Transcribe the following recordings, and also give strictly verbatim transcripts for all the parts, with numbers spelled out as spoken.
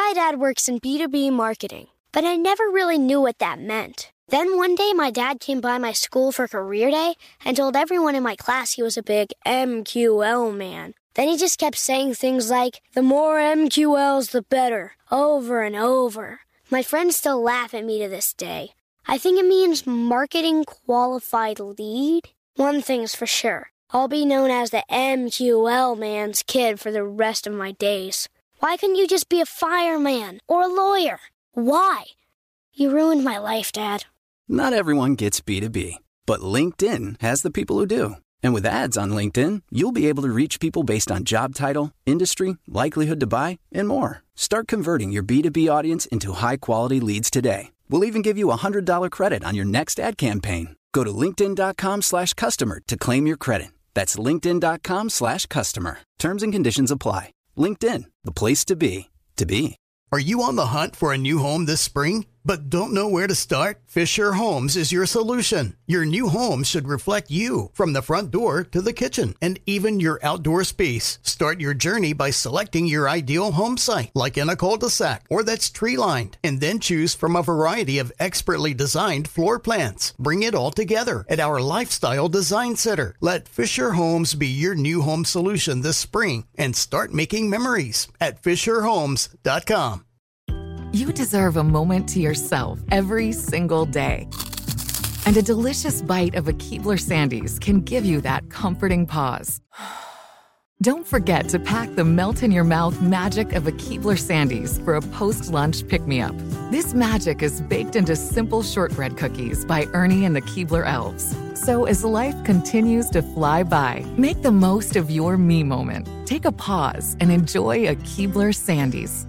My dad works in B two B marketing, but I never really knew what that meant. Then one day my dad came by my school for career day and told everyone in my class he was a big M Q L man. Then he just kept saying things like, the more M Q Ls, the better, over and over. My friends still laugh at me to this day. I think it means marketing qualified lead. One thing's for sure. I'll be known as the M Q L man's kid for the rest of my days. Why couldn't you just be a fireman or a lawyer? Why? You ruined my life, Dad. Not everyone gets B two B, but LinkedIn has the people who do. And with ads on LinkedIn, you'll be able to reach people based on job title, industry, likelihood to buy, and more. Start converting your B two B audience into high-quality leads today. We'll even give you a one hundred dollars credit on your next ad campaign. Go to linkedin.com slash customer to claim your credit. That's linkedin.com slash customer. Terms and conditions apply. LinkedIn, the place to be, to be. Are you on the hunt for a new home this spring, but don't know where to start? Fisher Homes is your solution. Your new home should reflect you, from the front door to the kitchen, and even your outdoor space. Start your journey by selecting your ideal home site, like in a cul-de-sac or that's tree-lined, and then choose from a variety of expertly designed floor plans. Bring it all together at our Lifestyle Design Center. Let Fisher Homes be your new home solution this spring and start making memories at fisher homes dot com. You deserve a moment to yourself every single day. And a delicious bite of a Keebler Sandies can give you that comforting pause. Don't forget to pack the melt-in-your-mouth magic of a Keebler Sandies for a post-lunch pick-me-up. This magic is baked into simple shortbread cookies by Ernie and the Keebler Elves. So as life continues to fly by, make the most of your me moment. Take a pause and enjoy a Keebler Sandies.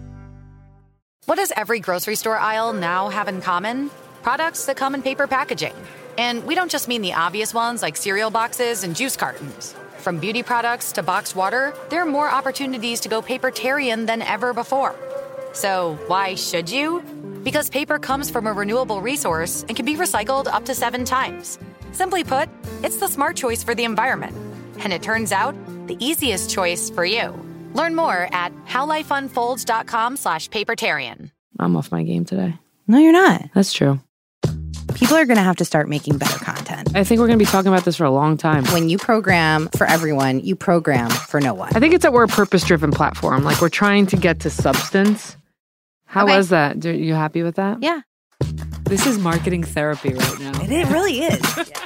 What does every grocery store aisle now have in common? Products that come in paper packaging. And we don't just mean the obvious ones like cereal boxes and juice cartons. From beauty products to boxed water, there are more opportunities to go papertarian than ever before. So why should you? Because paper comes from a renewable resource and can be recycled up to seven times. Simply put, it's the smart choice for the environment. And it turns out, the easiest choice for you. Learn more at howlifeunfolds.com slash papertarian. I'm off my game today. No, you're not. That's true. People are going to have to start making better content. I think we're going to be talking about this for a long time. When you program for everyone, you program for no one. I think it's that we're a purpose-driven platform. Like, we're trying to get to substance. How Okay. was that? Are you happy with that? Yeah. This is marketing therapy right now. It, it really is.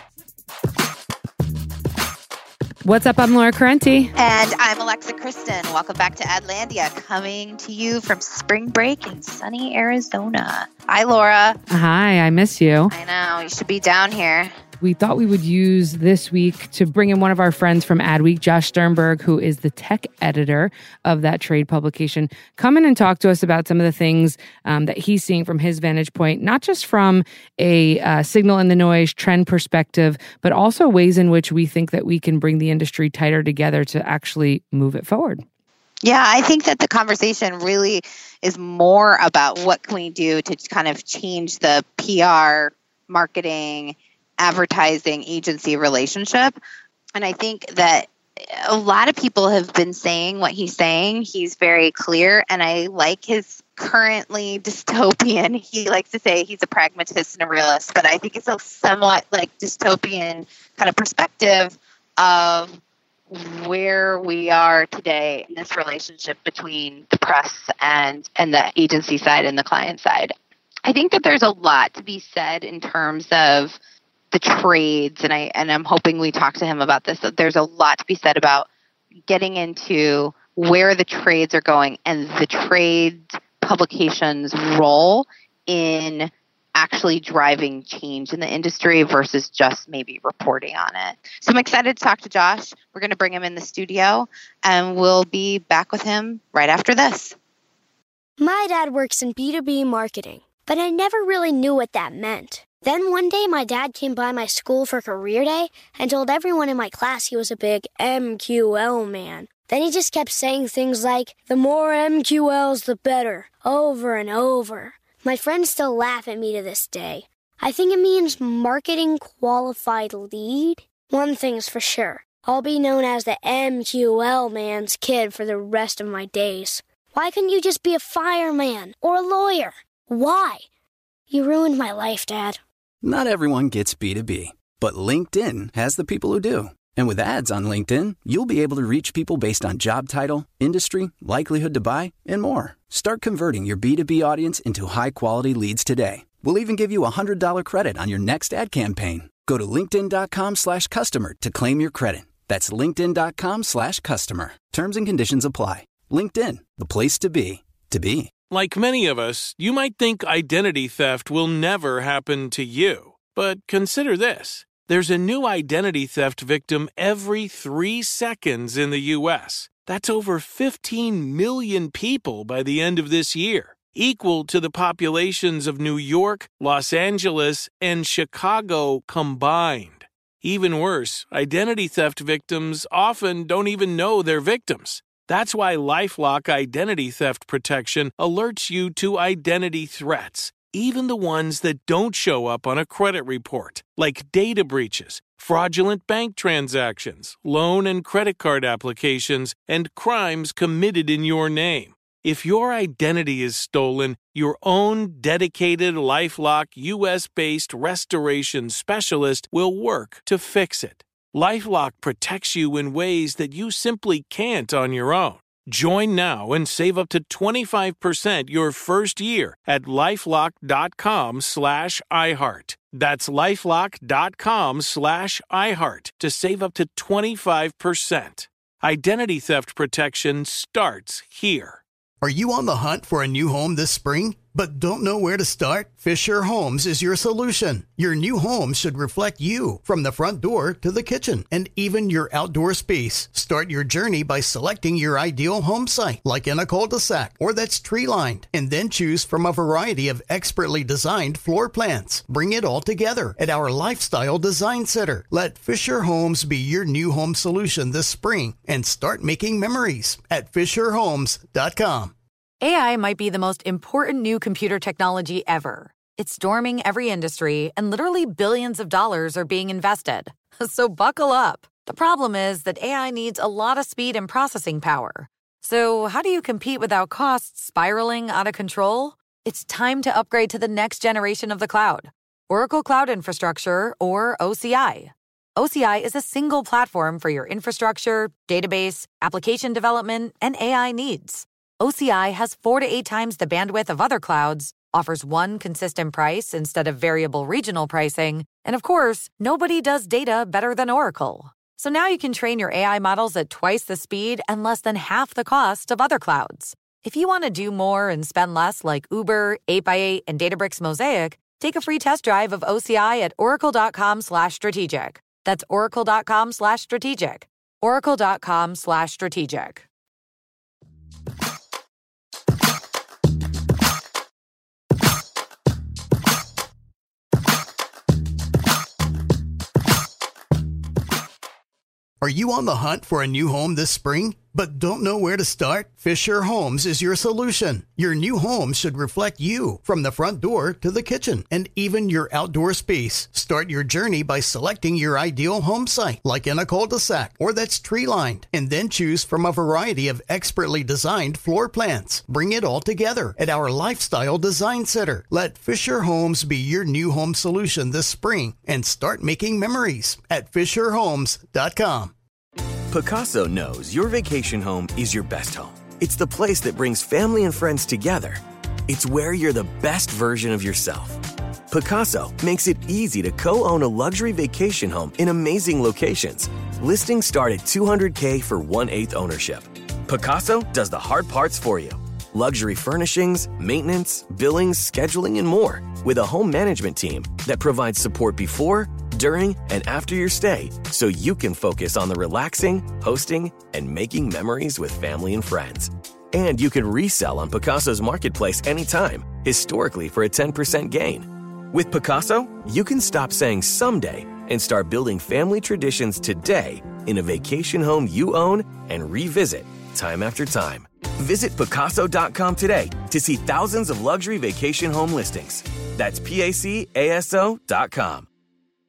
What's up? I'm Laura Carenti. And I'm Alexa Kristen. Welcome back to Adlandia, coming to you from spring break in sunny Arizona. Hi, Laura. Hi, I miss you. I know, you should be down here. We thought we would use this week to bring in one of our friends from Adweek, Josh Sternberg, who is the tech editor of that trade publication. Come in and talk to us about some of the things um, that he's seeing from his vantage point, not just from a uh, signal in the noise trend perspective, but also ways in which we think that we can bring the industry tighter together to actually move it forward. Yeah, I think that the conversation really is more about what can we do to kind of change the P R, marketing, advertising agency relationship. And I think that a lot of people have been saying what he's saying. He's very clear, and I like his currently dystopian. He likes to say he's a pragmatist and a realist, but I think it's a somewhat like dystopian kind of perspective of where we are today in this relationship between the press and, and the agency side and the client side. I think that there's a lot to be said in terms of the trades, and I and I'm hoping we talk to him about this. There's a lot to be said about getting into where the trades are going and the trade publications' role in actually driving change in the industry versus just maybe reporting on it. So I'm excited to talk to Josh. We're going to bring him in the studio, and we'll be back with him right after this. My dad works in B two B marketing, but I never really knew what that meant. Then one day my dad came by my school for career day and told everyone in my class he was a big M Q L man. Then he just kept saying things like, the more M Q Ls, the better, over and over. My friends still laugh at me to this day. I think it means marketing qualified lead. One thing's for sure. I'll be known as the M Q L man's kid for the rest of my days. Why couldn't you just be a fireman or a lawyer? Why? You ruined my life, Dad. Not everyone gets B two B, but LinkedIn has the people who do. And with ads on LinkedIn, you'll be able to reach people based on job title, industry, likelihood to buy, and more. Start converting your B two B audience into high-quality leads today. We'll even give you a one hundred dollars credit on your next ad campaign. Go to linkedin.com slash customer to claim your credit. That's linkedin.com slash customer. Terms and conditions apply. LinkedIn, the place to be, to be. Like many of us, you might think identity theft will never happen to you. But consider this. There's a new identity theft victim every three seconds in the U S. That's over fifteen million people by the end of this year, equal to the populations of New York, Los Angeles, and Chicago combined. Even worse, identity theft victims often don't even know they're victims. That's why LifeLock Identity Theft Protection alerts you to identity threats, even the ones that don't show up on a credit report, like data breaches, fraudulent bank transactions, loan and credit card applications, and crimes committed in your name. If your identity is stolen, your own dedicated LifeLock U S-based restoration specialist will work to fix it. LifeLock protects you in ways that you simply can't on your own. Join now and save up to twenty-five percent your first year at LifeLock.com slash iHeart. That's LifeLock.com slash iHeart to save up to twenty-five percent. Identity theft protection starts here. Are you on the hunt for a new home this spring, but don't know where to start? Fisher Homes is your solution. Your new home should reflect you, from the front door to the kitchen and even your outdoor space. Start your journey by selecting your ideal home site, like in a cul-de-sac or that's tree-lined, and then choose from a variety of expertly designed floor plans. Bring it all together at our Lifestyle Design Center. Let Fisher Homes be your new home solution this spring and start making memories at fisher homes dot com. A I might be the most important new computer technology ever. It's storming every industry, and literally billions of dollars are being invested. So buckle up. The problem is that A I needs a lot of speed and processing power. So how do you compete without costs spiraling out of control? It's time to upgrade to the next generation of the cloud. Oracle Cloud Infrastructure, or O C I. O C I is a single platform for your infrastructure, database, application development, and A I needs. O C I has four to eight times the bandwidth of other clouds, offers one consistent price instead of variable regional pricing, and of course, nobody does data better than Oracle. So now you can train your A I models at twice the speed and less than half the cost of other clouds. If you want to do more and spend less like Uber, eight by eight, and Databricks Mosaic, take a free test drive of O C I at oracle.com slash strategic. That's oracle.com slash strategic. oracle.com slash strategic. Are you on the hunt for a new home this spring, but don't know where to start? Fisher Homes is your solution. Your new home should reflect you, from the front door to the kitchen and even your outdoor space. Start your journey by selecting your ideal home site, like in a cul-de-sac or that's tree-lined, and then choose from a variety of expertly designed floor plans. Bring it all together at our Lifestyle Design Center. Let Fisher Homes be your new home solution this spring and start making memories at fisher homes dot com. Pacaso knows your vacation home is your best home. It's the place that brings family and friends together. It's where you're the best version of yourself. Pacaso makes it easy to co-own a luxury vacation home in amazing locations. Listings start at two hundred thousand dollars for one-eighth ownership. Pacaso does the hard parts for you. Luxury furnishings, maintenance, billings, scheduling, and more. With a home management team that provides support before, during, and after your stay, so you can focus on the relaxing, hosting, and making memories with family and friends. And you can resell on Pacaso's marketplace anytime, historically for a ten percent gain. With Pacaso, you can stop saying someday and start building family traditions today in a vacation home you own and revisit time after time. Visit Pacaso dot com today to see thousands of luxury vacation home listings. That's P A C A S O dot com.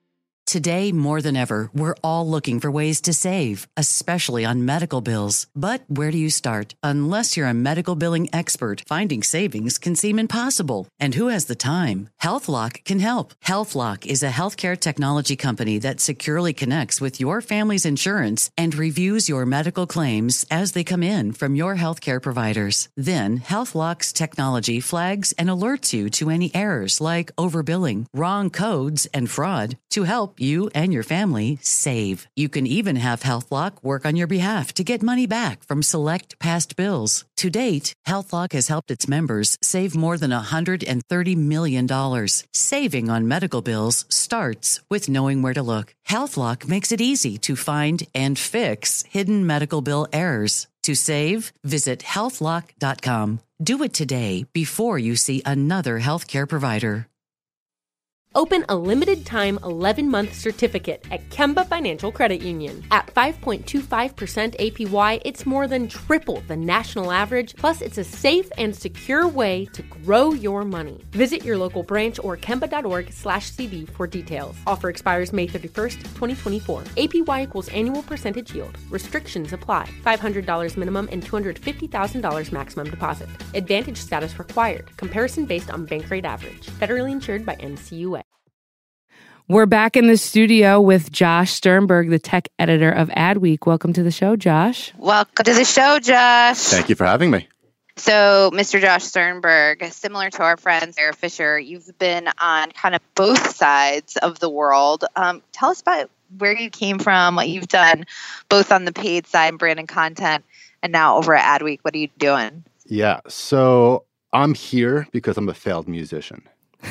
Today, more than ever, we're all looking for ways to save, especially on medical bills. But where do you start? Unless you're a medical billing expert, finding savings can seem impossible. And who has the time? HealthLock can help. HealthLock is a healthcare technology company that securely connects with your family's insurance and reviews your medical claims as they come in from your healthcare providers. Then, HealthLock's technology flags and alerts you to any errors like overbilling, wrong codes, and fraud to help you and your family save. You can even have HealthLock work on your behalf to get money back from select past bills. To date, HealthLock has helped its members save more than one hundred thirty million dollars. Saving on medical bills starts with knowing where to look. HealthLock makes it easy to find and fix hidden medical bill errors. To save, visit health lock dot com. Do it today before you see another healthcare provider. Open a limited-time eleven-month certificate at Kemba Financial Credit Union. At five point two five percent A P Y, it's more than triple the national average, plus it's a safe and secure way to grow your money. Visit your local branch or kemba.org slash CD for details. Offer expires May thirty-first, twenty twenty-four. A P Y equals annual percentage yield. Restrictions apply. five hundred dollars minimum and two hundred fifty thousand dollars maximum deposit. Advantage status required. Comparison based on bank rate average. Federally insured by N C U A. We're back in the studio with Josh Sternberg, the tech editor of Adweek. Welcome to the show, Josh. Welcome to the show, Josh. Thank you for having me. So, Mister Josh Sternberg, similar to our friend Sarah Fisher, you've been on kind of both sides of the world. Um, tell us about where you came from, what you've done, both on the paid side and brand and content, and now over at Adweek. What are you doing? Yeah, so I'm here because I'm a failed musician.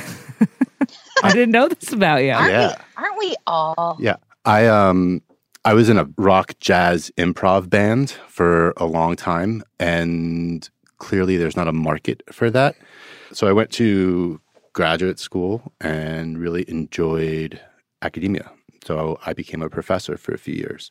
I didn't know this about you. Aren't yeah. we, aren't we all? Yeah. I um I was in a rock jazz improv band for a long time, and clearly there's not a market for that. So I went to graduate school and really enjoyed academia. So I became a professor for a few years.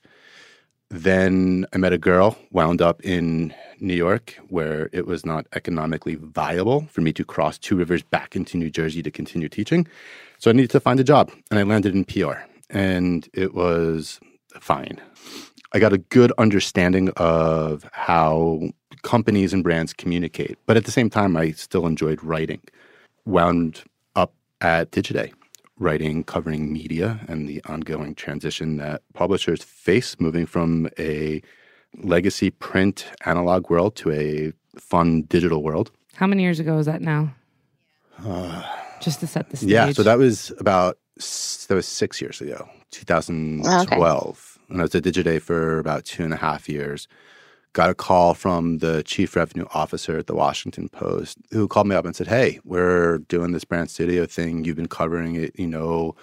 Then I met a girl, wound up in New York, where it was not economically viable for me to cross two rivers back into New Jersey to continue teaching. So I needed to find a job, and I landed in P R, and it was fine. I got a good understanding of how companies and brands communicate, but at the same time, I still enjoyed writing. Wound up at Digiday, writing, covering media and the ongoing transition that publishers face, moving from a legacy print analog world to a fun digital world. How many years ago was that now? Uh, Just to set the stage. yeah, so that was about, that was six years ago, two thousand twelve. Okay. And I was at Digiday for about two and a half years. Got a call from the chief revenue officer at the Washington Post who called me up and said, hey, we're doing this brand studio thing. You've been covering it, you know,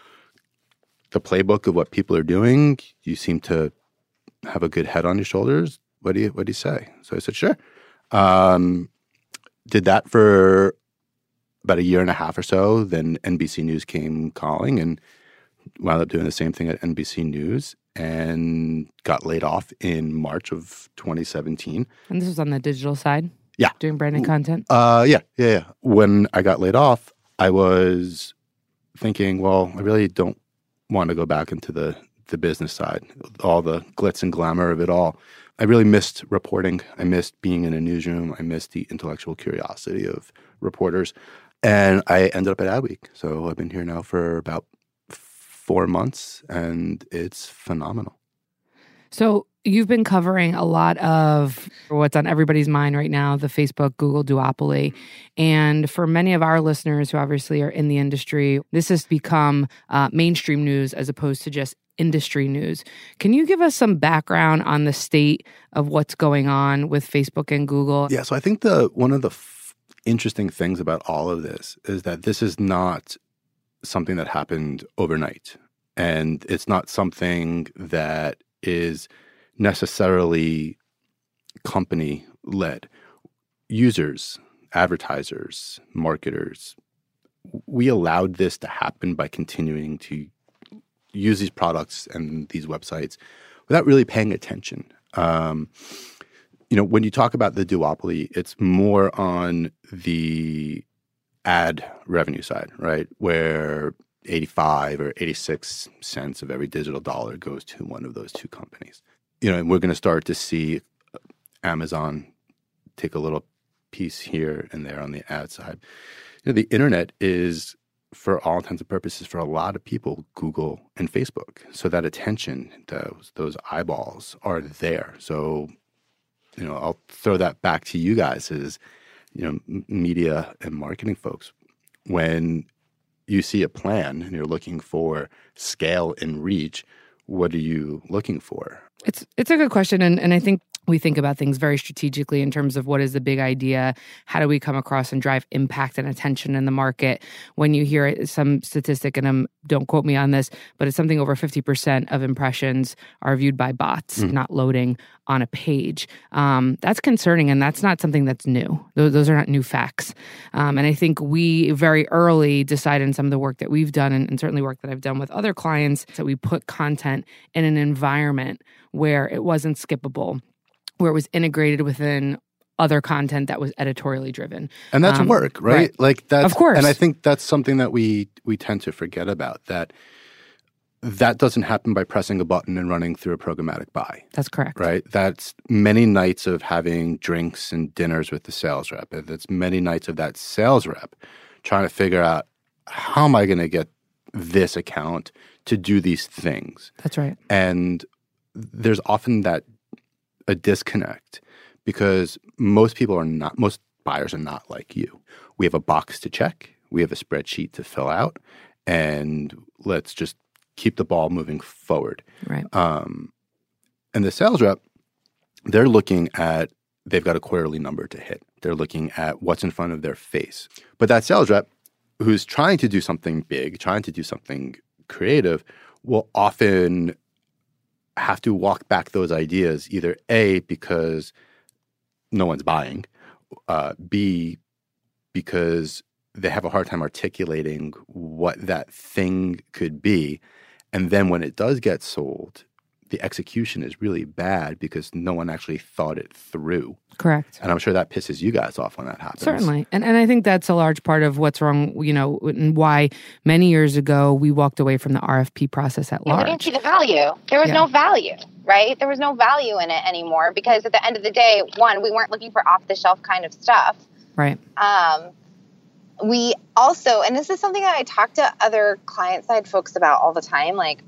the playbook of what people are doing. You seem to have a good head on your shoulders. What do you, what do you say? So I said, sure. Um, did that for about a year and a half or so. Then N B C News came calling and wound up doing the same thing at N B C News. And got laid off in March of twenty seventeen. And this was on the digital side? Yeah. Doing branded content? Uh, yeah, yeah, yeah. When I got laid off, I was thinking, well, I really don't want to go back into the, the business side, all the glitz and glamour of it all. I really missed reporting. I missed being in a newsroom. I missed the intellectual curiosity of reporters. And I ended up at Adweek. So I've been here now for about four months, and it's phenomenal. So you've been covering a lot of what's on everybody's mind right now, the Facebook, Google duopoly. And for many of our listeners who obviously are in the industry, this has become uh, mainstream news as opposed to just industry news. Can you give us some background on the state of what's going on with Facebook and Google? Yeah, so I think the one of the f- interesting things about all of this is that this is not something that happened overnight. And it's not something that is necessarily company-led. Users, advertisers, marketers, we allowed this to happen by continuing to use these products and these websites without really paying attention. Um, you know, when you talk about the duopoly, it's more on the ad revenue side, right? Where eighty-five or eighty-six cents of every digital dollar goes to one of those two companies. You know, and we're going to start to see Amazon take a little piece here and there on the ad side. You know, the internet is, for all intents and purposes, for a lot of people, Google and Facebook. So that attention, those those eyeballs are there. So, you know, I'll throw that back to you guys as, you know, media and marketing folks. When you see a plan and you're looking for scale and reach, what are you looking for? It's it's a good question, and and I think we think about things very strategically in terms of what is the big idea, how do we come across and drive impact and attention in the market. When you hear some statistic, and um, don't quote me on this, but it's something over fifty percent of impressions are viewed by bots, mm. not loading on a page. Um, that's concerning, and that's not something that's new. Those, those are not new facts. Um, and I think we very early decided in some of the work that we've done, and, and certainly work that I've done with other clients, that we put content in an environment where it wasn't skippable, where it was integrated within other content that was editorially driven. And that's um, work, right? right? Like that's, of course. And I think that's something that we we tend to forget about, that that doesn't happen by pressing a button and running through a programmatic buy. That's correct. Right? That's many nights of having drinks and dinners with the sales rep. That's many nights of that sales rep trying to figure out, how am I going to get this account to do these things? That's right. And there's often that a disconnect, because most people are not, most buyers are not like you. We have a box to check, we have a spreadsheet to fill out, and let's just keep the ball moving forward. Right. Um, and the sales rep, they're looking at, they've got a quarterly number to hit. They're looking at what's in front of their face. But that sales rep who's trying to do something big, trying to do something creative, will often have to walk back those ideas, either A, because no one's buying, uh, B, because they have a hard time articulating what that thing could be. And then when it does get sold, the execution is really bad because no one actually thought it through. Correct. And I'm sure that pisses you guys off when that happens. Certainly. And and I think that's a large part of what's wrong, you know, and why many years ago we walked away from the R F P process at yeah, large. We didn't see the value. There was yeah. no value, right? There was no value in it anymore, because at the end of the day, one, we weren't looking for off-the-shelf kind of stuff. Right. Um, we also, and this is something that I talk to other client-side folks about all the time, like,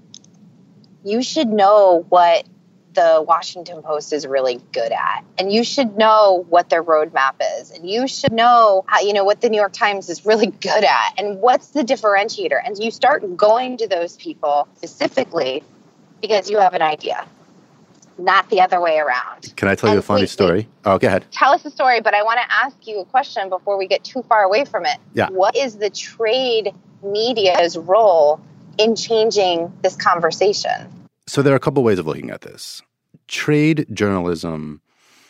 you should know what the Washington Post is really good at, and you should know what their roadmap is, and you should know how, you know, what the New York Times is really good at, and what's the differentiator. And you start going to those people specifically because you have an idea, not the other way around. Can I tell and you a funny wait, story? Wait. Oh, go ahead. Tell us a story, but I want to ask you a question before we get too far away from it. Yeah. What is the trade media's role in changing this conversation? So there are a couple ways of looking at this. Trade journalism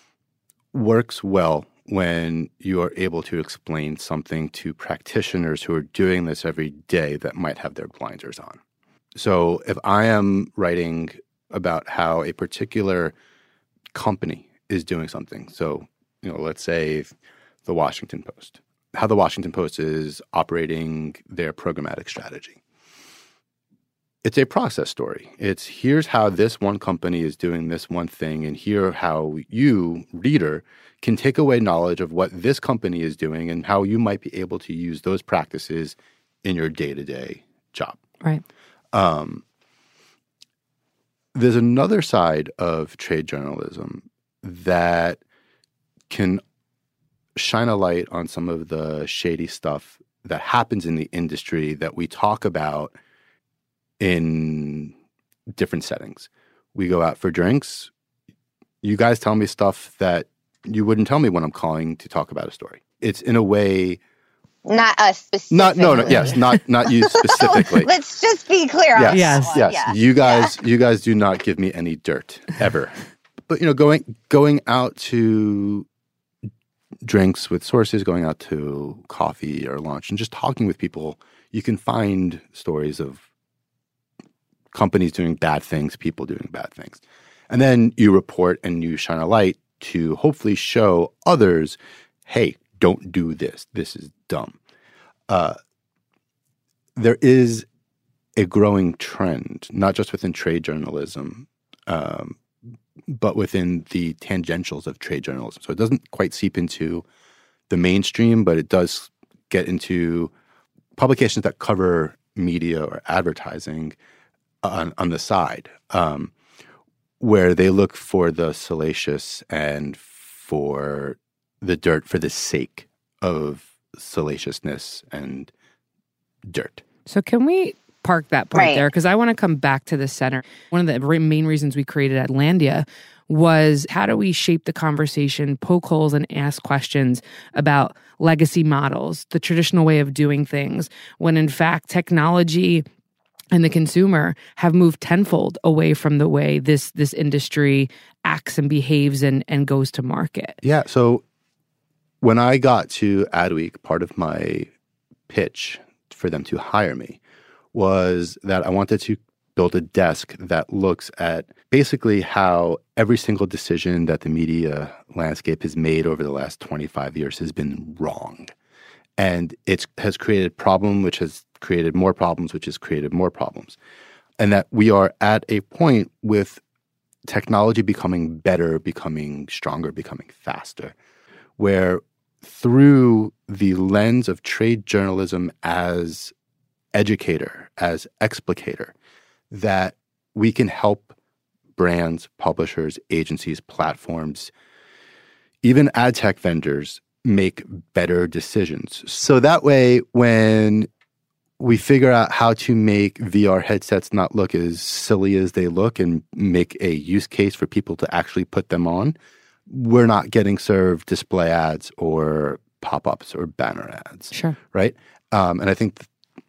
works well when you are able to explain something to practitioners who are doing this every day that might have their blinders on. So if I am writing about how a particular company is doing something, so, you know, let's say the Washington Post, how the Washington Post is operating their programmatic strategy. It's a process story. It's, here's how this one company is doing this one thing, and here how you, reader, can take away knowledge of what this company is doing and how you might be able to use those practices in your day-to-day job. Right. Um, there's another side of trade journalism that can shine a light on some of the shady stuff that happens in the industry that we talk about in different settings. We go out for drinks. You guys tell me stuff that you wouldn't tell me when I'm calling to talk about a story. It's in a way... Not us specifically. Not, no, no, yes, not not you specifically. Let's just be clear on yes, yes, yes. Yeah. You guys, yeah. you guys do not give me any dirt ever. But you know, going going out to drinks with sources, going out to coffee or lunch, and just talking with people, you can find stories of companies doing bad things, people doing bad things, and then you report and you shine a light to hopefully show others, hey, don't do this. This is dumb. Uh, there is a growing trend, not just within trade journalism, um, but within the tangentials of trade journalism. So it doesn't quite seep into the mainstream, but it does get into publications that cover media or advertising on, on the side, um, where they look for the salacious and for the dirt for the sake of salaciousness and dirt. So can we park that point Right. there? Because I want to come back to the center. One of the re- main reasons we created Atlandia was how do we shape the conversation, poke holes, and ask questions about legacy models, the traditional way of doing things, when in fact technology and the consumer have moved tenfold away from the way this this industry acts and behaves and, and goes to market. Yeah. So when I got to Adweek, part of my pitch for them to hire me was that I wanted to build a desk that looks at basically how every single decision that the media landscape has made over the last twenty-five years has been wrong. And it has created problem, which has created more problems, which has created more problems. And that we are at a point with technology becoming better, becoming stronger, becoming faster, where through the lens of trade journalism as educator, as explicator, that we can help brands, publishers, agencies, platforms, even ad tech vendors make better decisions. So that way, when we figure out how to make V R headsets not look as silly as they look and make a use case for people to actually put them on, we're not getting served display ads or pop-ups or banner ads. Sure. Right? Um, and I think th-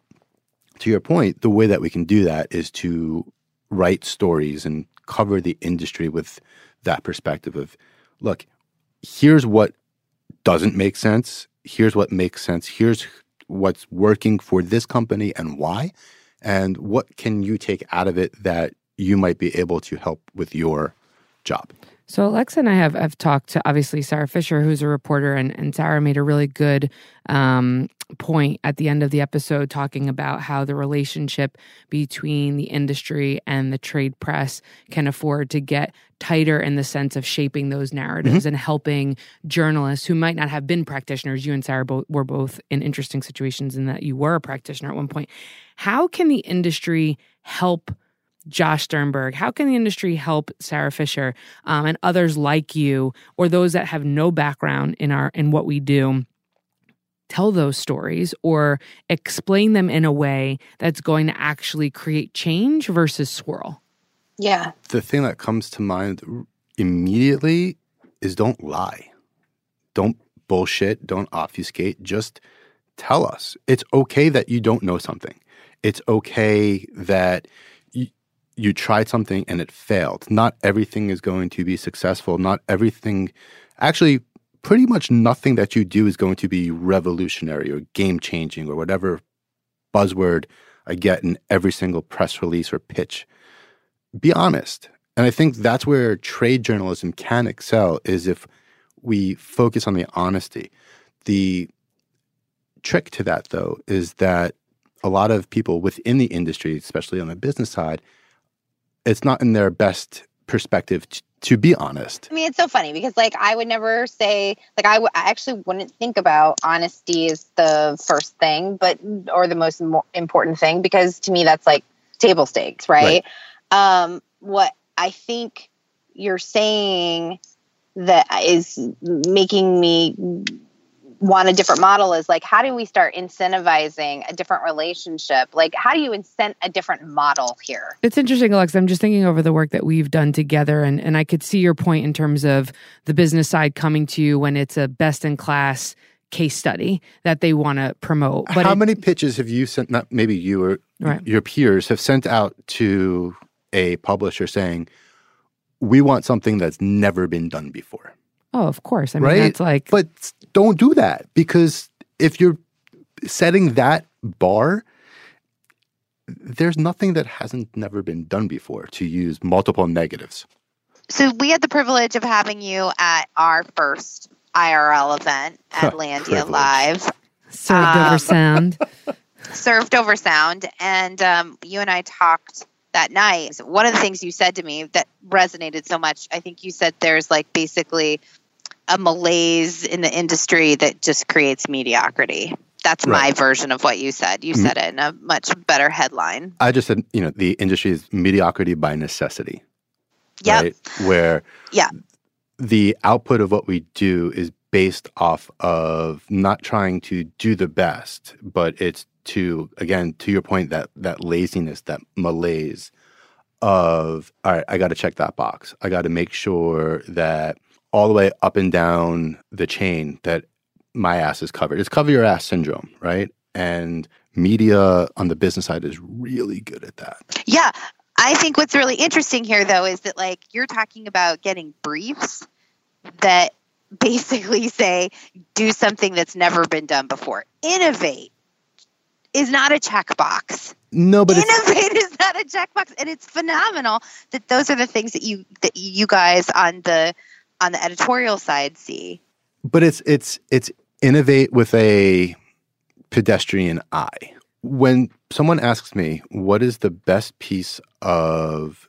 to your point, the way that we can do that is to write stories and cover the industry with that perspective of, look, here's what doesn't make sense. Here's what makes sense. Here's what's working for this company and why. And what can you take out of it that you might be able to help with your job? So Alexa and I have, have talked to, obviously, Sarah Fisher, who's a reporter, and, and Sarah made a really good um, point at the end of the episode talking about how the relationship between the industry and the trade press can afford to get tighter in the sense of shaping those narratives mm-hmm. and helping journalists who might not have been practitioners. You and Sarah bo- were both in interesting situations in that you were a practitioner at one point. How can the industry help Josh Sternberg? How can the industry help Sarah Fisher um, and others like you, or those that have no background in our in what we do, tell those stories or explain them in a way that's going to actually create change versus swirl? Yeah. The thing that comes to mind immediately is don't lie. Don't bullshit. Don't obfuscate. Just tell us. It's okay that you don't know something. It's okay that you, you tried something and it failed. Not everything is going to be successful. Not everything, actually, pretty much nothing that you do is going to be revolutionary or game-changing or whatever buzzword I get in every single press release or pitch. Be honest. And I think that's where trade journalism can excel, is if we focus on the honesty. The trick to that, though, is that a lot of people within the industry, especially on the business side, it's not in their best perspective t- to be honest. I mean, it's so funny because, like, I would never say, like, I, w- I actually wouldn't think about honesty as the first thing, but, or the most mo- important thing, because to me, that's like table stakes, right? right. Um, what I think you're saying that is making me want a different model is, like, how do we start incentivizing a different relationship? Like, how do you incent a different model here? It's interesting, Alexa. I'm just thinking over the work that we've done together, and, and I could see your point in terms of the business side coming to you when it's a best-in-class case study that they want to promote. But how it, many pitches have you sent, not maybe you or right. your peers have sent out to a publisher saying, we want something that's never been done before? Oh, of course. I mean, right? that's like... But don't do that, because if you're setting that bar, there's nothing that hasn't never been done before, to use multiple negatives. So we had the privilege of having you at our first I R L event at Landia Live. Served um, over sound. Served over sound. And um, you and I talked that night. One of the things you said to me that resonated so much, I think you said there's like basically a malaise in the industry that just creates mediocrity. That's right. My version of what you said. You said it in a much better headline. I just said, you know, the industry is mediocrity by necessity. Yep. Right? Where yeah. the output of what we do is based off of not trying to do the best, but it's to, again, to your point, that that laziness, that malaise of, all right, I got to check that box. I got to make sure that all the way up and down the chain that my ass is covered. It's cover your ass syndrome, right? And media on the business side is really good at that. Yeah. I think what's really interesting here, though, is that like you're talking about getting briefs that basically say, do something that's never been done before. Innovate is not a checkbox. No, but Innovate is not a checkbox. And it's phenomenal that those are the things that you that you guys on the on the editorial side see. But it's it's it's innovate with a pedestrian eye. When someone asks me, what is the best piece of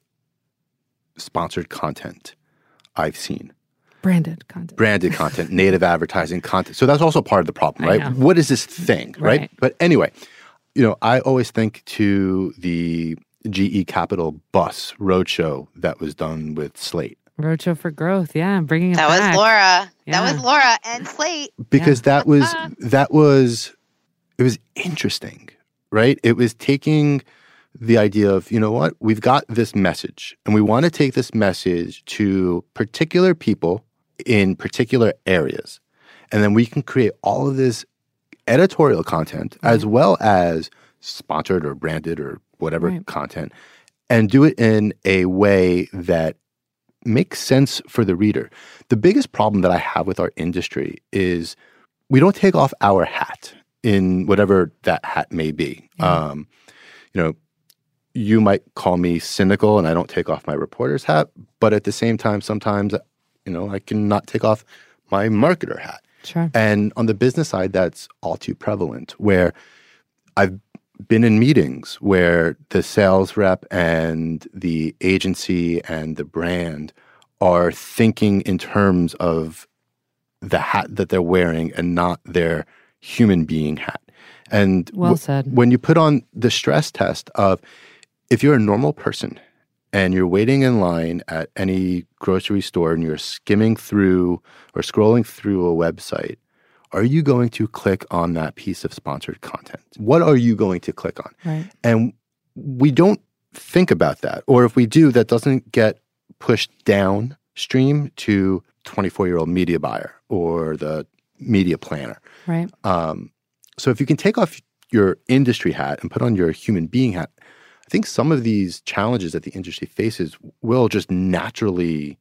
sponsored content I've seen? Branded content. Branded content, native advertising content. So that's also part of the problem, right? What is this thing, right? Right. But anyway, you know, I always think to the G E Capital bus roadshow that was done with Slate. Roadshow for Growth, yeah, bringing it that back. That was Laura. Yeah. That was Laura and Slate. Because yeah. that was, that was, it was interesting, right? It was taking the idea of, you know what, we've got this message and we want to take this message to particular people in particular areas. And then we can create all of this editorial content mm-hmm. as well as sponsored or branded or whatever right. content, and do it in a way that makes sense for the reader. The biggest problem that I have with our industry is we don't take off our hat in whatever that hat may be. Yeah. Um, you know, you might call me cynical and I don't take off my reporter's hat, but at the same time, sometimes, you know, I can not take off my marketer hat. Sure. And on the business side, that's all too prevalent, where I've been in meetings where the sales rep and the agency and the brand are thinking in terms of the hat that they're wearing and not their human being hat. And well said. W- when you put on the stress test of if you're a normal person and you're waiting in line at any grocery store and you're skimming through or scrolling through a website, are you going to click on that piece of sponsored content? What are you going to click on? Right. And we don't think about that. Or if we do, that doesn't get pushed downstream to twenty-four-year-old media buyer or the media planner. Right. Um, so if you can take off your industry hat and put on your human being hat, I think some of these challenges that the industry faces will just naturally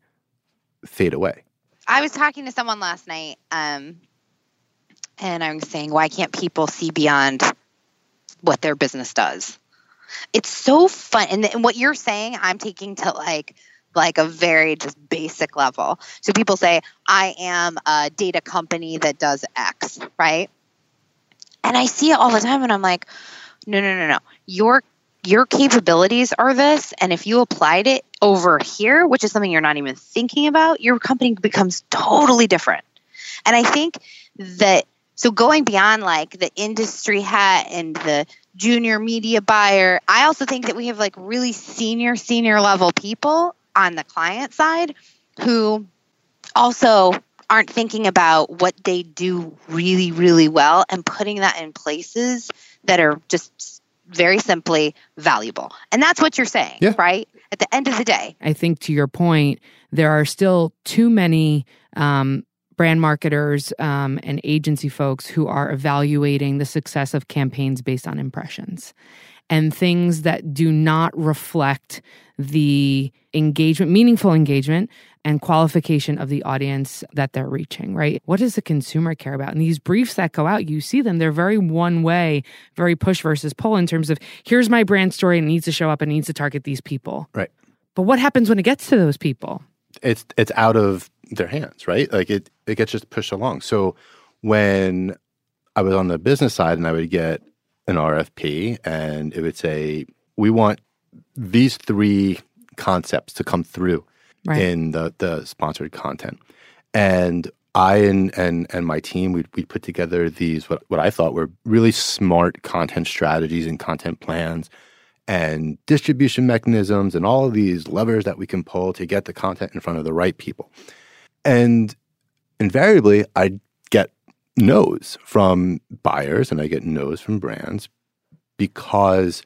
fade away. I was talking to someone last night, um, and I'm saying, why can't people see beyond what their business does? It's so fun. And, th- and what you're saying, I'm taking to like like a very just basic level. So people say, I am a data company that does X, right? And I see it all the time, and I'm like, no, no, no, no. Your your capabilities are this, and if you applied it over here, which is something you're not even thinking about, your company becomes totally different. And I think that, so going beyond like the industry hat and the junior media buyer, I also think that we have like really senior, senior level people on the client side who also aren't thinking about what they do really, really well and putting that in places that are just very simply valuable. And that's what you're saying, yeah. right? At the end of the day. I think to your point, there are still too many um, brand marketers um, and agency folks who are evaluating the success of campaigns based on impressions and things that do not reflect the engagement, meaningful engagement and qualification of the audience that they're reaching, right? What does the consumer care about? And these briefs that go out, you see them, they're very one way, very push versus pull in terms of here's my brand story and it needs to show up and it needs to target these people. Right. But what happens when it gets to those people? It's it's out of their hands, right? Like it, it gets just pushed along. So when I was on the business side and I would get an R F P, and it would say, we want these three concepts to come through right. in the, the sponsored content. And I and and, and my team, we'd, we'd put together these, what, what I thought were really smart content strategies and content plans and distribution mechanisms and all of these levers that we can pull to get the content in front of the right people. And invariably, I get no's from buyers and I get no's from brands because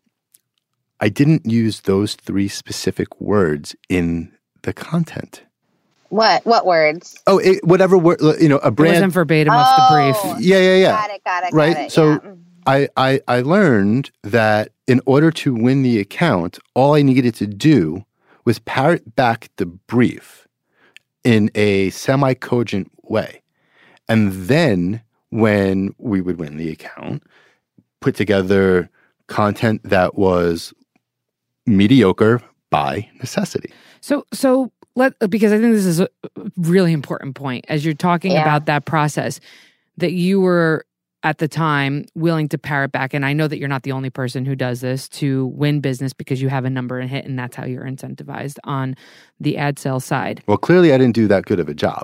I didn't use those three specific words in the content. What? What words? Oh, it, whatever word, you know, a brand. It wasn't verbatim oh, off the brief. Yeah, yeah, yeah. Got it, got it, right? got it. So yeah. I, I, I learned that in order to win the account, all I needed to do was parrot back the brief in a semi-cogent way. And then when we would win the account, put together content that was mediocre by necessity. So, so let, because I think this is a really important point as you're talking yeah. about that process, that you were at the time willing to parrot back. And I know that you're not the only person who does this to win business because you have a number and hit, and that's how you're incentivized on the ad sales side. Well, clearly I didn't do that good of a job.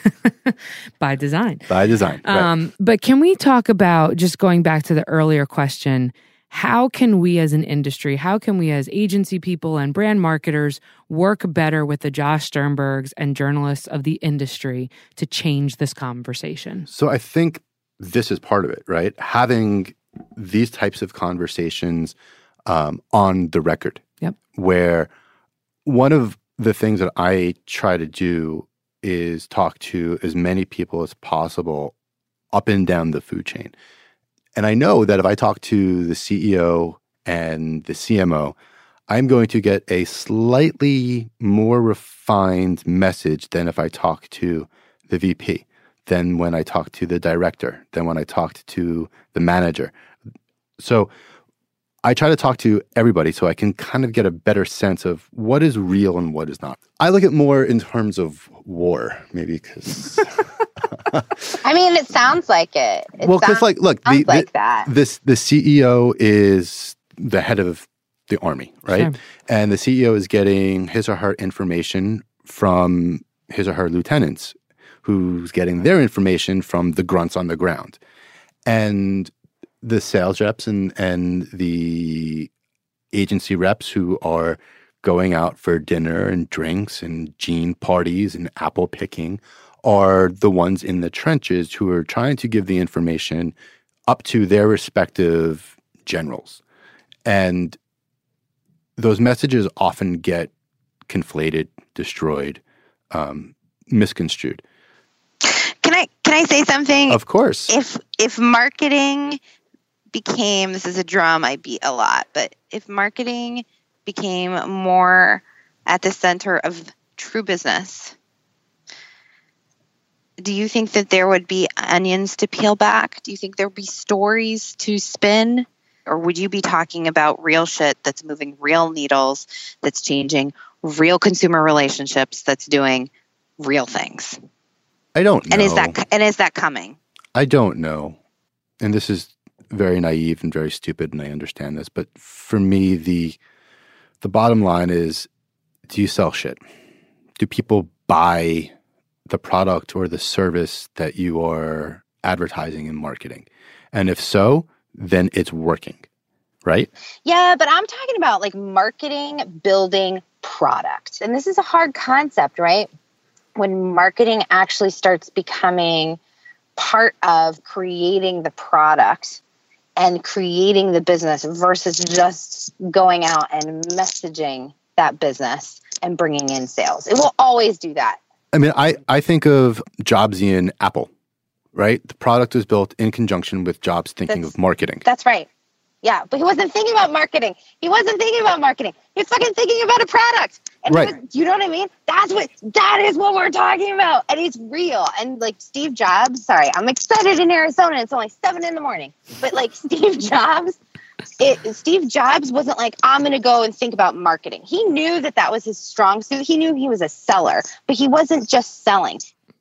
By design. By design. Um, right. But can we talk about, just going back to the earlier question, how can we as an industry, how can we as agency people and brand marketers work better with the Josh Sternbergs and journalists of the industry to change this conversation? So I think this is part of it, right? Having these types of conversations um, on the record. Yep. Where one of the things that I try to do is talk to as many people as possible up and down the food chain. And I know that if I talk to the C E O and the C M O, I'm going to get a slightly more refined message than if I talk to the V P, than when I talk to the director, than when I talked to the manager. So I try to talk to everybody so I can kind of get a better sense of what is real and what is not. I look at more in terms of war, maybe because... I mean, it sounds like it. it well, because like, look, the, like the, that. This, the C E O is the head of the army, right? Sure. And the C E O is getting his or her information from his or her lieutenants, who's getting their information from the grunts on the ground. And the sales reps and, and the agency reps who are going out for dinner and drinks and jean parties and apple picking are the ones in the trenches who are trying to give the information up to their respective generals. And those messages often get conflated, destroyed, um, misconstrued. Can I can I say something? Of course. If if marketing became, this is a drum I beat a lot, but if marketing became more at the center of true business, do you think that there would be onions to peel back? Do you think there would be stories to spin? Or would you be talking about real shit that's moving real needles, that's changing real consumer relationships, that's doing real things? I don't know. And is that and is that coming? I don't know. And this is very naive and very stupid, and I understand this. But for me, the the bottom line is, do you sell shit? Do people buy the product or the service that you are advertising and marketing? And if so, then it's working, right? Yeah, but I'm talking about like marketing, building product. And this is a hard concept, right? When marketing actually starts becoming part of creating the product and creating the business versus just going out and messaging that business and bringing in sales. It will always do that. I mean, I, I think of Jobsy and Apple, right? The product was built in conjunction with Jobs thinking That's, of marketing. That's right. Yeah, but he wasn't thinking about marketing. He wasn't thinking about marketing. He was fucking thinking about a product. And right. Was, you know what I mean? That's what, that is what we're talking about. And it's real. And like Steve Jobs, sorry, I'm excited in Arizona. It's only seven in the morning. But like Steve Jobs, it, Steve Jobs wasn't like, I'm going to go and think about marketing. He knew that that was his strong suit. He knew he was a seller, but he wasn't just selling.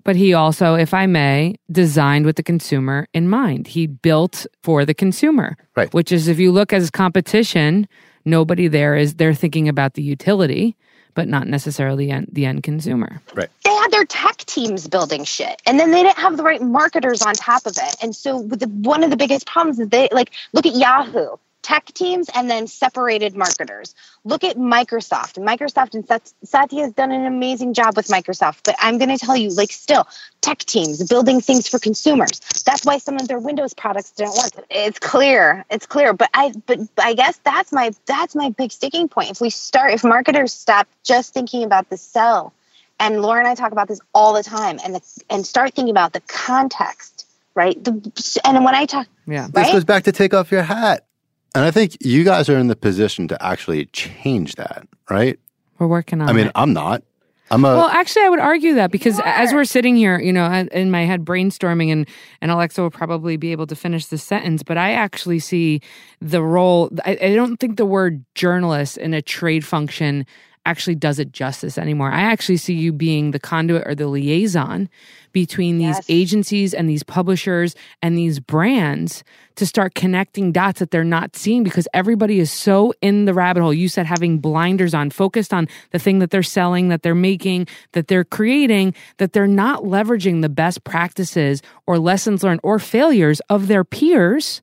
But he also, if I may, designed with the consumer in mind. He built for the consumer, right? Which is, if you look as competition, nobody there is, they're thinking about the utility, but not necessarily en- the end consumer. Right. They had their tech teams building shit, and then they didn't have the right marketers on top of it. And so with the, one of the biggest problems is they, like, look at Yahoo. Tech teams and then separated marketers. Look at Microsoft. Microsoft and Sat- Satya has done an amazing job with Microsoft. But I'm going to tell you, like, still, tech teams building things for consumers. That's why some of their Windows products don't work. It's clear. It's clear. But I, but I guess that's my that's my big sticking point. If we start, if marketers stop just thinking about the sell, and Laura and I talk about this all the time, and the, and start thinking about the context, right? The, and when I talk, yeah, this right? goes back to take off your hat. And I think you guys are in the position to actually change that, right? We're working on it. I mean, it. I'm not. I'm a. Well, actually, I would argue that because as we're sitting here, you know, in my head brainstorming, and, and Alexa will probably be able to finish the sentence, but I actually see the role. I, I don't think the word journalist in a trade function actually does it justice anymore. I actually see you being the conduit or the liaison between these yes. agencies and these publishers and these brands to start connecting dots that they're not seeing, because everybody is so in the rabbit hole. You said having blinders on, focused on the thing that they're selling, that they're making, that they're creating, that they're not leveraging the best practices or lessons learned or failures of their peers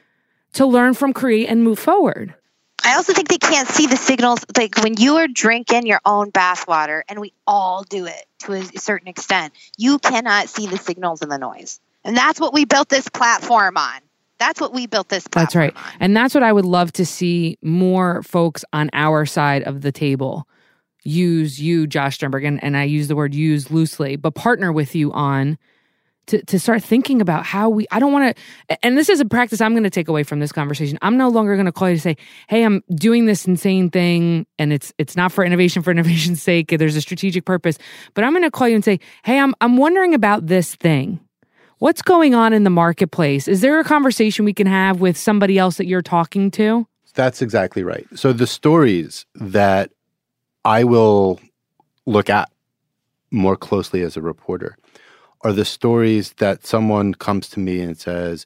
to learn from, create, and move forward. I also think they can't see the signals. Like when you are drinking your own bathwater, and we all do it to a certain extent, you cannot see the signals and the noise. And that's what we built this platform on. That's what we built this platform That's right. on. And that's what I would love to see more folks on our side of the table use you, Josh Sternberg, and, and I use the word use loosely, but partner with you on to, to start thinking about how we, I don't want to, and this is a practice I'm going to take away from this conversation. I'm no longer going to call you to say, hey, I'm doing this insane thing and it's it's not for innovation for innovation's sake. There's a strategic purpose. But I'm going to call you and say, hey, I'm I'm wondering about this thing. What's going on in the marketplace? Is there a conversation we can have with somebody else that you're talking to? That's exactly right. So the stories that I will look at more closely as a reporter are the stories that someone comes to me and says,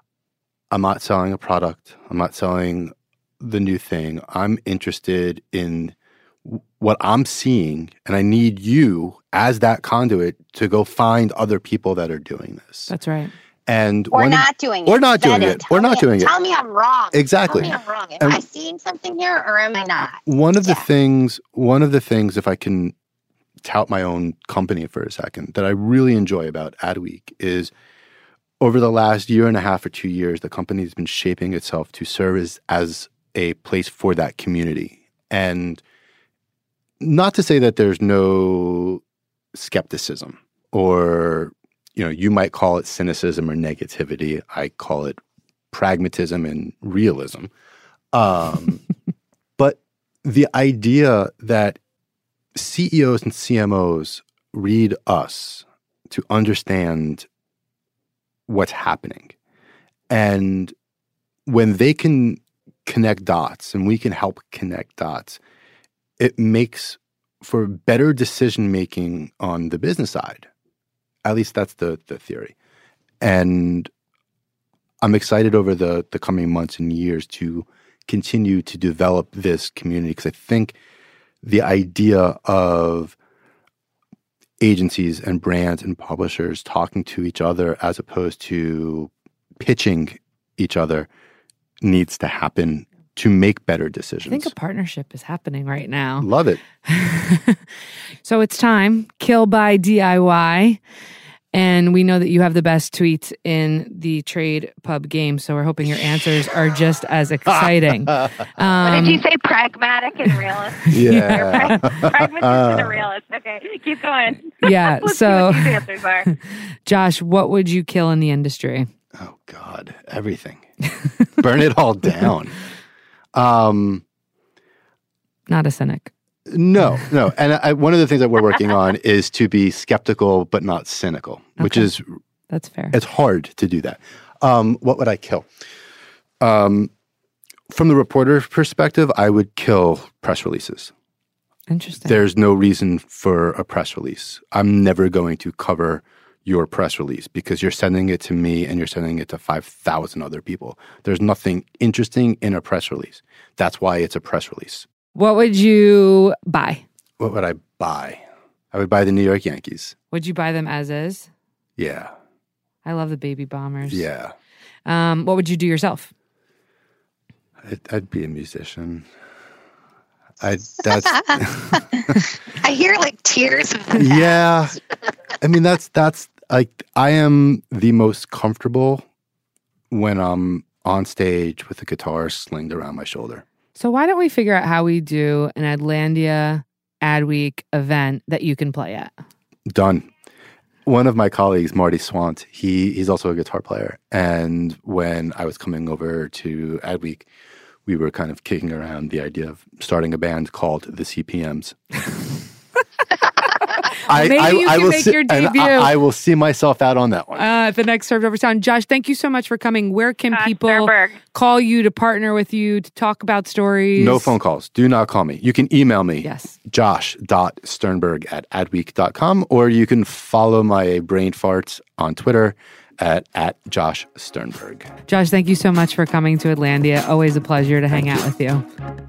I'm not selling a product. I'm not selling the new thing. I'm interested in what I'm seeing, and I need you as that conduit to go find other people that are doing this. That's right. And or one, not doing it. Or not doing it. it. Or not me, doing it. Tell me I'm wrong. Exactly. Tell me I'm wrong. Am And I seeing something here or am I not? One of yeah. the things, one of the things, if I can tout my own company for a second, that I really enjoy about Adweek is over the last year and a half or two years, the company has been shaping itself to serve as, as a place for that community. And not to say that there's no skepticism or, you know, you might call it cynicism or negativity. I call it pragmatism and realism. Um, but the idea that C E Os and C M Os read us to understand what's happening. And when they can connect dots and we can help connect dots, it makes for better decision-making on the business side. At least that's the, the theory. And I'm excited over the, the coming months and years to continue to develop this community, because I think the idea of agencies and brands and publishers talking to each other as opposed to pitching each other needs to happen to make better decisions. I think a partnership is happening right now. Love it. So it's time. Kill by D I Y. And we know that you have the best tweets in the trade pub game, so we're hoping your answers are just as exciting. Um, what did you say? Pragmatic and realist? Yeah. Pragmatist and a realist. Okay, keep going. Yeah, Let's so see what these answers are. Josh, what would you kill in the industry? Oh, God, everything. Burn it all down. Um, Not a cynic. No, no. And I, one of the things that we're working on is to be skeptical but not cynical, okay. which is... That's fair. It's hard to do that. Um, what would I kill? Um, from the reporter perspective, I would kill press releases. Interesting. There's no reason for a press release. I'm never going to cover your press release because you're sending it to me and you're sending it to five thousand other people. There's nothing interesting in a press release. That's why it's a press release. What would you buy? What would I buy? I would buy the New York Yankees. Would you buy them as is? Yeah. I love the baby bombers. Yeah. Um, what would you do yourself? I'd, I'd be a musician. I that's I hear like tears. Yeah. I mean that's that's like I am the most comfortable when I'm on stage with a guitar slinged around my shoulder. So why don't we figure out how we do an Adlandia Adweek event that you can play at? Done. One of my colleagues, Marty Swant, he he's also a guitar player. And when I was coming over to Adweek, we were kind of kicking around the idea of starting a band called the C P Ms. I, Maybe I, you I can will make see, your debut. I, I will see myself out on that one. Uh, at the next Served Over Sound. Josh, thank you so much for coming. Where can Josh people Sternberg. call you to partner with you, to talk about stories? No phone calls. Do not call me. You can email me. Yes. josh.sternberg at adweek dot com, or you can follow my brain farts on Twitter at, at Josh Sternberg. Josh, thank you so much for coming to Adlandia. Always a pleasure to hang out with you.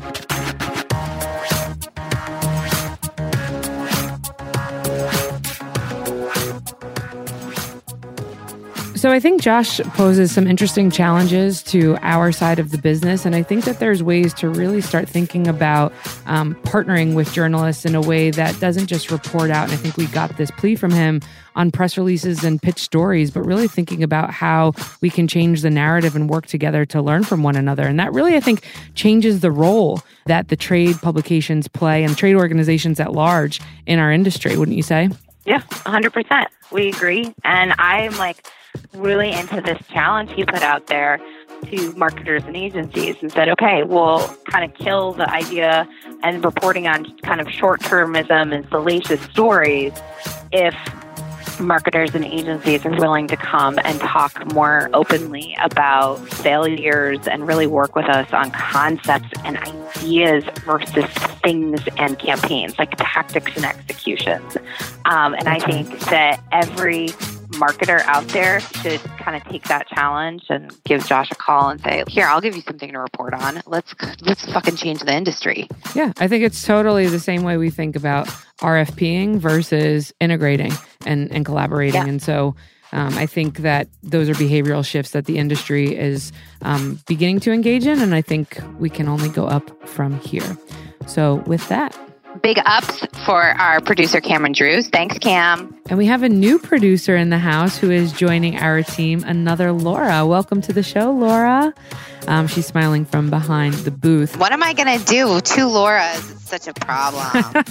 So I think Josh poses some interesting challenges to our side of the business. And I think that there's ways to really start thinking about um, partnering with journalists in a way that doesn't just report out. And I think we got this plea from him on press releases and pitch stories, but really thinking about how we can change the narrative and work together to learn from one another. And that really, I think, changes the role that the trade publications play and trade organizations at large in our industry, wouldn't you say? Yeah, one hundred percent. We agree. And I'm like really into this challenge he put out there to marketers and agencies and said, okay, we'll kind of kill the idea and reporting on kind of short-termism and salacious stories if marketers and agencies are willing to come and talk more openly about failures and really work with us on concepts and ideas versus things and campaigns, like tactics and executions. Um, and I think that every marketer out there should kind of take that challenge and give Josh a call and say, here, I'll give you something to report on. Let's let's fucking change the industry. Yeah, I think it's totally the same way we think about RFPing versus integrating and, and collaborating. Yeah. And so um, I think that those are behavioral shifts that the industry is um, beginning to engage in. And I think we can only go up from here. So with that, big ups for our producer, Cameron Drews. Thanks, Cam. And we have a new producer in the house who is joining our team, another Laura. Welcome to the show, Laura. Um, she's smiling from behind the booth. What am I going to do? Two Lauras. It's such a problem.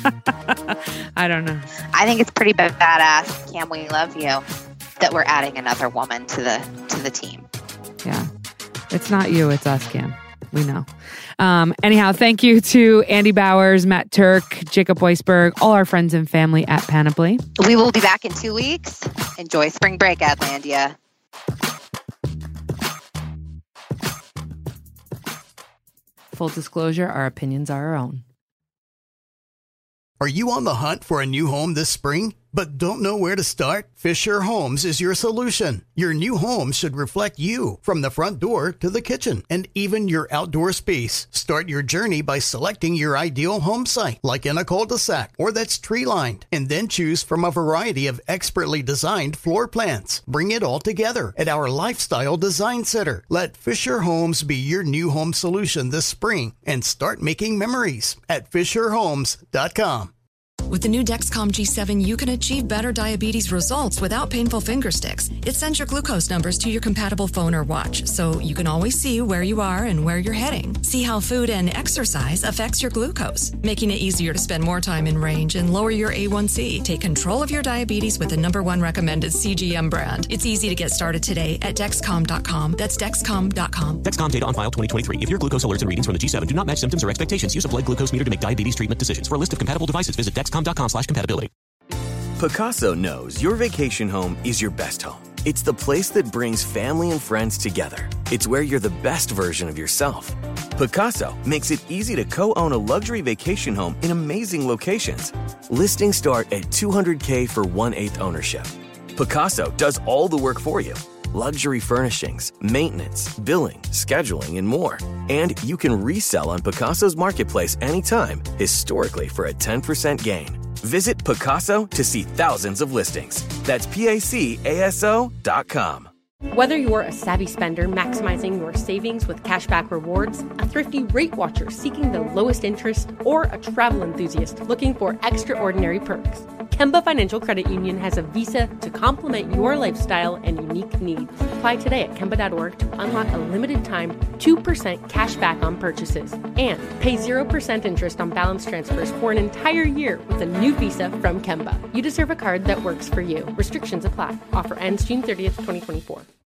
I don't know. I think it's pretty badass, Cam, we love you, that we're adding another woman to the to the team. Yeah. It's not you, it's us, Cam. We know. Um, anyhow, thank you to Andy Bowers, Matt Turk, Jacob Weisberg, all our friends and family at Panoply. We will be back in two weeks. Enjoy spring break, Adlandia. Full disclosure, our opinions are our own. Are you on the hunt for a new home this spring, but don't know where to start? Fisher Homes is your solution. Your new home should reflect you, from the front door to the kitchen, and even your outdoor space. Start your journey by selecting your ideal home site, like in a cul-de-sac or that's tree-lined, and then choose from a variety of expertly designed floor plans. Bring it all together at our Lifestyle Design Center. Let Fisher Homes be your new home solution this spring, and start making memories at fisher homes dot com. With the new Dexcom G seven, you can achieve better diabetes results without painful finger sticks. It sends your glucose numbers to your compatible phone or watch, so you can always see where you are and where you're heading. See how food and exercise affects your glucose, making it easier to spend more time in range and lower your A one C. Take control of your diabetes with the number one recommended C G M brand. It's easy to get started today at Dexcom dot com. That's Dexcom dot com. Dexcom data on file twenty twenty-three. If your glucose alerts and readings from the G seven do not match symptoms or expectations, use a blood glucose meter to make diabetes treatment decisions. For a list of compatible devices, visit Dexcom dot com slash compatibility. Pacaso knows your vacation home is your best home. It's the place that brings family and friends together. It's where you're the best version of yourself. Pacaso makes it easy to co-own a luxury vacation home in amazing locations. Listings start at two hundred thousand dollars for one-eighth ownership. Pacaso does all the work for you. Luxury furnishings, maintenance, billing, scheduling, and more. And you can resell on Pacaso's marketplace anytime, historically for a ten percent gain. Visit Pacaso to see thousands of listings. That's P A C A S O dot com. Whether you're a savvy spender maximizing your savings with cashback rewards, a thrifty rate watcher seeking the lowest interest, or a travel enthusiast looking for extraordinary perks, Kemba Financial Credit Union has a visa to complement your lifestyle and unique needs. Apply today at Kemba dot org to unlock a limited time two percent cash back on purchases and pay zero percent interest on balance transfers for an entire year with a new visa from Kemba. You deserve a card that works for you. Restrictions apply. Offer ends June thirtieth, twenty twenty-four.